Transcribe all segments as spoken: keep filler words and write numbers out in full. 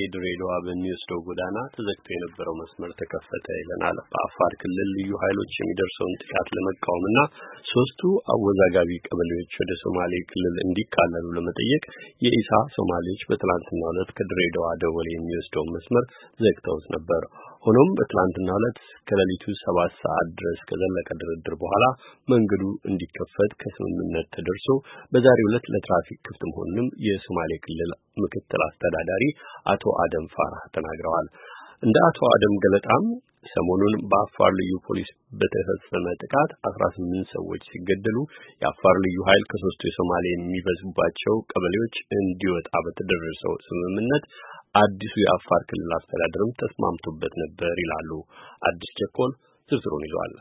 ድሬዳዋ በሚወስደው ጎዳና ተዘግቶ የነበረው መስመር ተከፈተ ይለናል። በአፋር ክልል ልዩ ኃይሎች የሚደርሰውን ጥቃት ለመቃወምና ሶስቱ አወዛጋቢ ቀበሌዎች ወደ ሶማሌ ክልል እንዲካለሉ ለመጠየቅ የኢሳ ሶማሌዎች በትላንትናው ዕለት ከድሬዳዋ ደወሌ የሚወስደውን መስመር ዘግተውት ነበር። ሆኖም በትላንትናው ዕለት ከሌሊቱ ሰባት ሰዓት ድረስ ከዘለቀ ድርድር በኋላ መንገዱ እንዲከፈት ከስምምነት ተደርሶ በዛሬው ዕለት ለትራፊክ ክፍት መሆኑንም የሶማሌ ክልል ምክትል አስተዳዳሪ አቶ አደም ፋራህ ተናግረዋል። እንደ አቶ አደም ገለጣም ሰሞኑን በአፋር ልዩ ፖሊስ በተፈጸመ ጥቃት አስራ ስምንት ሰዎች ሲገደሉ የአፋር ልዩ ኃይል ከሶስቱ የሶማሌ የሚበዙባቸው ቀበሌዎች እንዲወጣ በተደረሰው ስምምነት አዲሱ የአፋር ክልል አስተዳደርም ተስማምቶበት ነበር ይላሉ። አዲስ ቸኮል ዝርዝሩን ይዟል።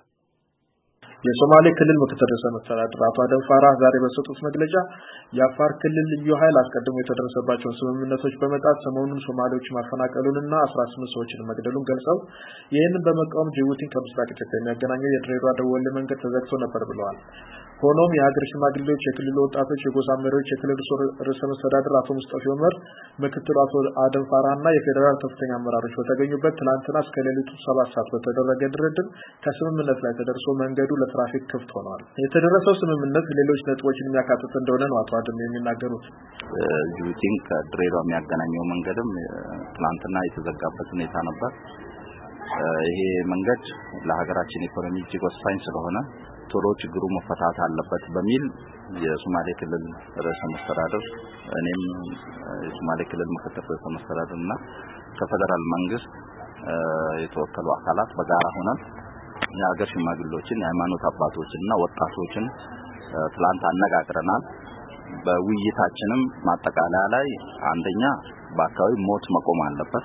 የሶማሌ ክልል ምክትል ርዕሰ መስተዳድር አቶ አደም ፋራህ ዛሬ በሰጡት መግለጫ የአፋር ክልል ልዩ ኃይል አስቀድሞ የተደረሰባቸውን ስምምነቶች በመጣስ ሰሞኑን ሶማሌዎች ማፈናቀሉንና አስራ ስምንት ሰዎችን መግደሉን ገልጸው ይህንን በመቃወም ጅቡቲን ከምስራቅ ኢትዮጵያ የሚያገናኘው የድሬዳዋ ደወሌ መንገድ ተዘግቶ ነበር ብለዋል። ሆኖም የሀገር ሽማግሌዎች፣ የክልሉ ወጣቶች፣ የጎሳ መሪዎች፣ የክልሉ ርዕሰ መስተዳድር አቶ ሙስጠፌ ዑመር፣ ምክትሉ አቶ አደም ፋራህና የፌዴራል ከፍተኛ አመራሮች በተገኙበት ትላንትና እስከ ሌሊቱ ሰባት ሰዓት በተደረገ ድርድር ከስምምነት ላይ ተደርሶ መንገዱ ለትራፊክ ክፍት ሆኗል። የተደረሰው ስምምነት ሌሎች ነጥቦችን የሚያካትት እንደሆነ ነው አቶ አደም የሚናገሩት። ጅቡቲን ከድሬዳዋ የሚያገናኘው መንገድም ትላንትና የተዘጋበት ሁኔታ ነበር። ይሄ መንገድ ለሀገራችን ኢኮኖሚ እጅግ ወሳኝ ስለሆነ ቶሎ ችግሩ መፈታት አለበት በሚል የሶማሌ ክልል ርዕሰ መስተዳድር እኔም የሶማሌ ክልል ምክትል ርዕሰ መስተዳድርና ከፌደራል መንግስት የተወከሉ አካላት በጋራ ሆነን የሀገር ሽማግሌዎችን፣ የሃይማኖት አባቶችንና ወጣቶችን ትላንት አነጋግረናል። በውይይታችንም ማጠቃለያ ላይ አንደኛ በአካባቢ ሞት መቆም አለበት፣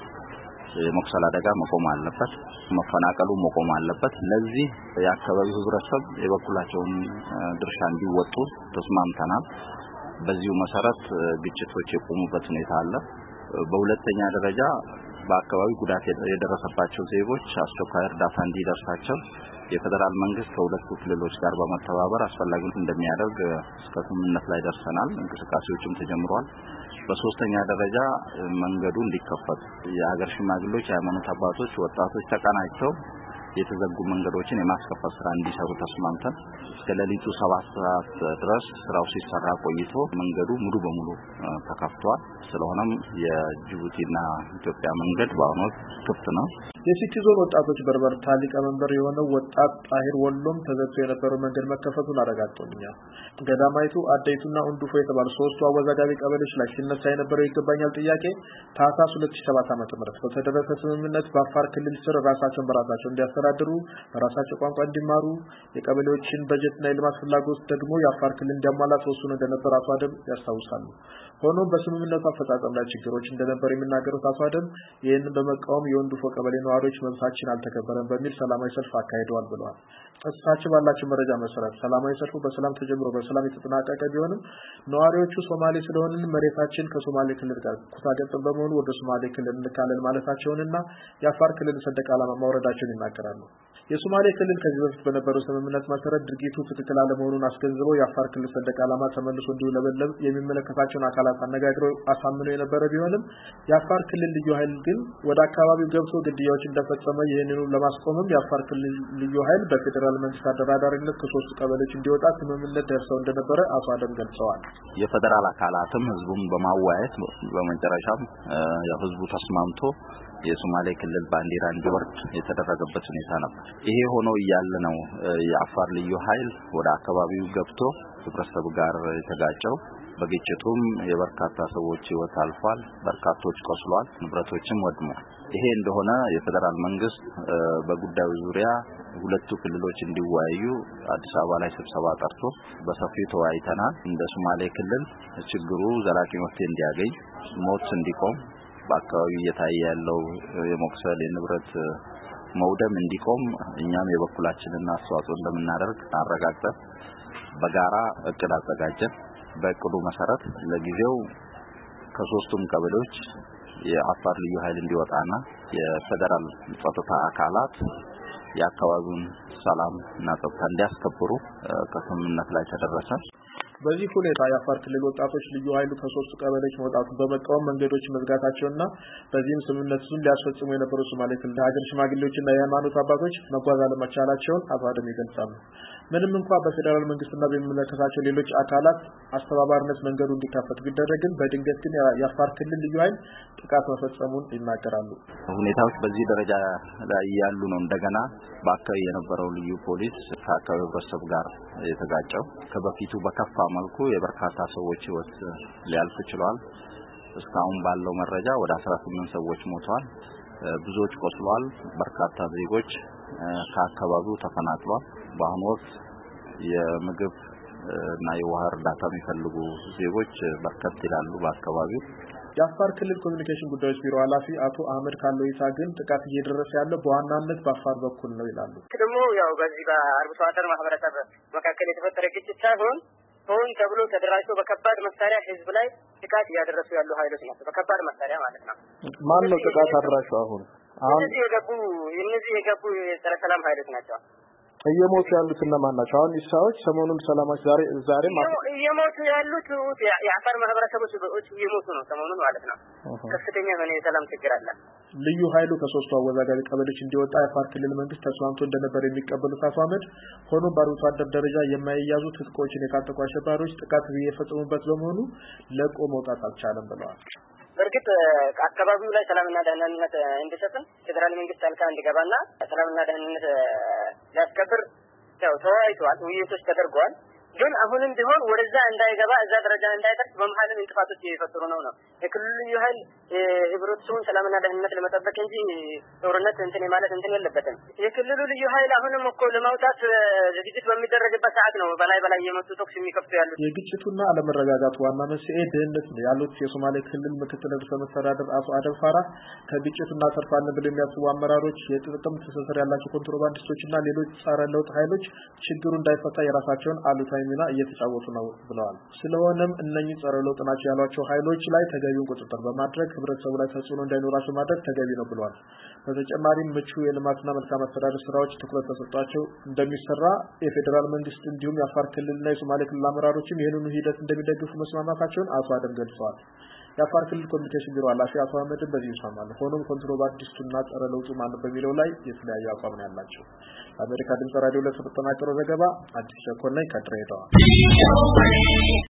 የመቁሰል አደጋ መቆም አለበት፣ መፈናቀሉ መቆም አለበት። ለዚህ የአካባቢው ህብረተሰብ የበኩላቸውን ድርሻ እንዲወጡ ተስማምተናል። በዚሁ መሰረት ግጭቶች የቆሙበት ሁኔታ አለ። በሁለተኛ ደረጃ በአካባቢው ጉዳት የደረሰባቸው ዜጎች አስቸኳይ እርዳታ እንዲደርሳቸው የፌደራል መንግስት ከሁለቱ ክልሎች ጋር በመተባበር አስፈላጊውን እንደሚያደርግ እስከ ስምምነት ላይ ደርሰናል። እንቅስቃሴዎችም ተጀምረዋል። በሶስተኛ ደረጃ መንገዱ እንዲከፈት የሀገር ሽማግሌዎች፣ የሃይማኖት አባቶች፣ ወጣቶች ተቀናጅተው የተዘጉ መንገዶችን የማስከፈት ስራ እንዲሰሩ ተስማምተን እስከ ሌሊቱ ሰባት ሰዓት ድረስ ስራው ሲሰራ ቆይቶ መንገዱ ሙሉ በሙሉ ተከፍቷል። ስለሆነም የጅቡቲና ኢትዮጵያ መንገድ በአሁኑ ወቅት ክፍት ነው። የሲቲ ዞን ወጣቶች በርበርታ ሊቀመንበር የሆነው ወጣት ጣሂር ወሎም ተዘግቶ የነበረው መንገድ መከፈቱን አረጋግጦልኛል። ገዳማይቱ፣ አደይቱና እንዱፎ የተባሉ ሶስቱ አወዛጋቢ ቀበሌዎች ላይ ሲነሳ የነበረው ይገባኛል ጥያቄ ታህሳስ ሁለት ሺህ ሰባት ዓመተ ምህረት በተደረሰ ስምምነት በአፋር ክልል ስር ራሳቸውን በራሳቸው እንዲያስተዳድሩ፣ በራሳቸው ቋንቋ እንዲማሩ፣ የቀበሌዎችን በጀትና የልማት ፍላጎት ደግሞ የአፋር ክልል እንዲያሟላ ተወስኖ እንደነበር አቶ አደም ያስታውሳሉ። ሆኖም በስምምነቱ አፈጻጸም ላይ ችግሮች እንደነበር የሚናገሩት አቶ አደም ይህንን በመቃወም የወንዱፎ ቀበሌ ነዋሪዎች መብታችን አልተከበረም በሚል ሰላማዊ ሰልፍ አካሂደዋል ብለዋል። እሳቸው ባላቸው መረጃ መሰረት ሰላማዊ ሰልፉ በሰላም ተጀምሮ በሰላም የተጠናቀቀ ቢሆንም ነዋሪዎቹ ሶማሌ ስለሆንን መሬታችን ከሶማሌ ክልል ጋር ኩታገጠም በመሆኑ ወደ ሶማሌ ክልል እንካለል ማለታቸውንና የአፋር ክልል ሰንደቅ ዓላማ ማውረዳቸውን ይናገራሉ። የሶማሌ ክልል ከዚህ በፊት በነበረው ስምምነት መሰረት ድርጊቱ ትክክል አለመሆኑን አስገንዝበው የአፋር ክልል ሰንደቅ ዓላማ ተመልሶ እንዲውለበለብ የሚመለከታቸውን አካላት አነጋግረው አሳምነው የነበረ ቢሆንም የአፋር ክልል ልዩ ኃይል ግን ወደ አካባቢው ገብቶ ግድያዎች እንደፈጸመ ይህንኑ ለማስቆምም የአፋር ክልል ልዩ ኃይል በፌዴራል መንግስት አደራዳሪነት ከሶስቱ ቀበሌዎች እንዲወጣ ስምምነት ደርሰው እንደነበረ አቶ አደም ገልጸዋል። የፌዴራል አካላትም ህዝቡን በማዋየት በመጨረሻም ያው ህዝቡ ተስማምቶ የሶማሌ ክልል ባንዲራ እንዲወርድ የተደረገበት ሁኔታ ነበር። ይሄ ሆኖ እያለ ነው የአፋር ልዩ ኃይል ወደ አካባቢው ገብቶ ህብረተሰቡ ጋር የተጋጨው። በግጭቱም የበርካታ ሰዎች ህይወት አልፏል፣ በርካቶች ቆስለዋል፣ ንብረቶችም ወድመዋል። ይሄ እንደሆነ የፌዴራል መንግስት በጉዳዩ ዙሪያ ሁለቱ ክልሎች እንዲወያዩ አዲስ አበባ ላይ ስብሰባ ጠርቶ በሰፊው ተወያይተናል። እንደ ሶማሌ ክልል ችግሩ ዘላቂ መፍትሄ እንዲያገኝ፣ ሞት እንዲቆም፣ በአካባቢው እየታየ ያለው የመቁሰል የንብረት መውደም እንዲቆም እኛም የበኩላችንን አስተዋጽኦ እንደምናደርግ አረጋግጠን በጋራ እቅድ አዘጋጀን። በእቅዱ መሰረት ለጊዜው ከሶስቱም ቀበሌዎች የአፋር ልዩ ኃይል እንዲወጣና የፌደራል ጸጥታ አካላት የአካባቢውን ሰላም እና ጸጥታ እንዲያስከብሩ ከስምምነት ላይ ተደረሰ። በዚህ ሁኔታ የአፋር ክልል ወጣቶች ልዩ ኃይሉ ከሶስቱ ቀበሌዎች መውጣቱን በመቃወም መንገዶች መዝጋታቸውና በዚህም ስምምነቱን ሊያስፈጽሙ የነበሩ ሶማሌ ክልል ሀገር ሽማግሌዎችና የሃይማኖት አባቶች መጓዝ አለመቻላቸውን አቶ አደም ይገልጻሉ። ምንም እንኳን በፌደራል መንግስትና በሚመለከታቸው ሌሎች አካላት አስተባባሪነት መንገዱ እንዲከፈት ቢደረግም በድንገት ግን የአፋር ክልል ልዩ ኃይል ጥቃት መፈጸሙን ይናገራሉ። ሁኔታዎች በዚህ ደረጃ ላይ ያሉ ነው እንደገና በአካባቢ የነበረው ልዩ ፖሊስ ከአካባቢው ህብረተሰብ ጋር የተጋጨው ከበፊቱ በከፋ መልኩ የበርካታ ሰዎች ህይወት ሊያልፍ ችሏል። እስካሁን ባለው መረጃ ወደ አስራ ስምንት ሰዎች ሞተዋል፣ ብዙዎች ቆስለዋል፣ በርካታ ዜጎች ከአካባቢው ተፈናቅለዋል። በአሁኑ ወቅት የምግብ እና የውሃ እርዳታ የሚፈልጉ ዜጎች በርከት ይላሉ በአካባቢው። የአፋር ክልል ኮሚኒኬሽን ጉዳዮች ቢሮ ኃላፊ አቶ አህመድ ካሎይታ ግን ጥቃት እየደረሰ ያለው በዋናነት በአፋር በኩል ነው ይላሉ። ደግሞ ያው በዚህ በአርብቶ አደር ማህበረሰብ መካከል የተፈጠረ ግጭት ሳይሆን ሆን ተብሎ ተደራጅቶ በከባድ መሳሪያ ህዝብ ላይ ጥቃት እያደረሱ ያሉ ኃይሎች ናቸው። በከባድ መሳሪያ ማለት ነው። ማን ነው ጥቃት አድራሹ? አሁን አሁን እነዚህ የገቡ እነዚህ የገቡ የጸረ ሰላም ኃይሎች ናቸው። እየሞቱ ያሉት እነማን ናቸው? አሁን ኢሳዎች ሰሞኑን ሰላማች ዛሬ ዛሬ እየሞቱ ያሉት የአፋር ማህበረሰቦች እየሞቱ ነው ሰሞኑን ማለት ነው። ከፍተኛ የሆነ የሰላም ችግር አለ። ልዩ ኃይሉ ከሶስቱ አወዛጋቢ ቀበሌዎች እንዲወጣ የአፋር ክልል መንግስት ተስማምቶ እንደነበር የሚቀበሉት አቶ አህመድ ሆኖም በአርብቶ አደር ደረጃ የማይያዙ ትጥቆችን የታጠቁ አሸባሪዎች ጥቃት እየፈጸሙበት በመሆኑ ለቆ መውጣት አልቻለም ብለዋል። በርግጥ አካባቢው ላይ ሰላምና ደህንነት እንዲሰፍን ፌደራል መንግስት ጣልቃ እንዲገባና ሰላምና ደህንነት ሊያስከብር ያው ተወያይቷል፣ ውይይቶች ተደርገዋል። ግን አሁንም ቢሆን ወደዛ እንዳይገባ እዛ ደረጃ እንዳይደርስ በመሐልም እንጥፋቶች እየፈጠሩ ነው ነው የክልሉ ልዩ ኃይል ህብረተሰቡን ሰላምና ደህንነት ለመጠበቅ እንጂ ጦርነት እንትን ማለት እንትን የለበትም። የክልሉ ልዩ ኃይል አሁንም እኮ ለማውጣት ዝግጅት በሚደረግበት ሰዓት ነው በላይ በላይ የመጡ ተኩስ የሚከፍቱ ያሉት። የግጭቱና አለመረጋጋቱ ዋና መንስኤ ድህነት ነው ያሉት የሶማሌ ክልል ምክትል ርዕሰ መስተዳድር አቶ አደም ፋራ ከግጭቱና ተርፋለን ብለው የሚያስቡ አመራሮች የጥቅም ትስስር ያላቸው ኮንትሮባንዲስቶችና ሌሎች ጸረ ለውጥ ኃይሎች ችግሩ እንዳይፈታ የራሳቸውን አሉታዊ ሚና እየተጫወቱ ነው ብለዋል። ስለሆነም እነኚህ ጸረ ለውጥ ናቸው ያሏቸው ኃይሎች ላይ ተገቢውን ቁጥጥር በማድረግ ህብረተሰቡ ላይ ተጽዕኖ እንዳይኖራቸው ማድረግ ተገቢ ነው ብለዋል። በተጨማሪም ምቹ የልማትና መልካም አስተዳደር ስራዎች ትኩረት ተሰጥቷቸው እንደሚሰራ የፌደራል መንግስት እንዲሁም የአፋር ክልልና የሶማሌ ክልል አመራሮችም ይህንኑ ሂደት እንደሚደግፉ መስማማታቸውን አቶ አደም ገልጸዋል። የአፋር ክልል ኮሚኒኬሽን ቢሮ ኃላፊ አቶ አህመድም በዚህ ይስማማሉ። ሆኖም ኮንትሮባንዲስቱና ጸረ ለውጡ ማን በሚለው ላይ የተለያዩ አቋም ነው ያላቸው። አሜሪካ ድምጽ ራዲዮ ለተጠናቀረው ዘገባ አዲስ ቸኮል ነኝ ከድሬዳዋ።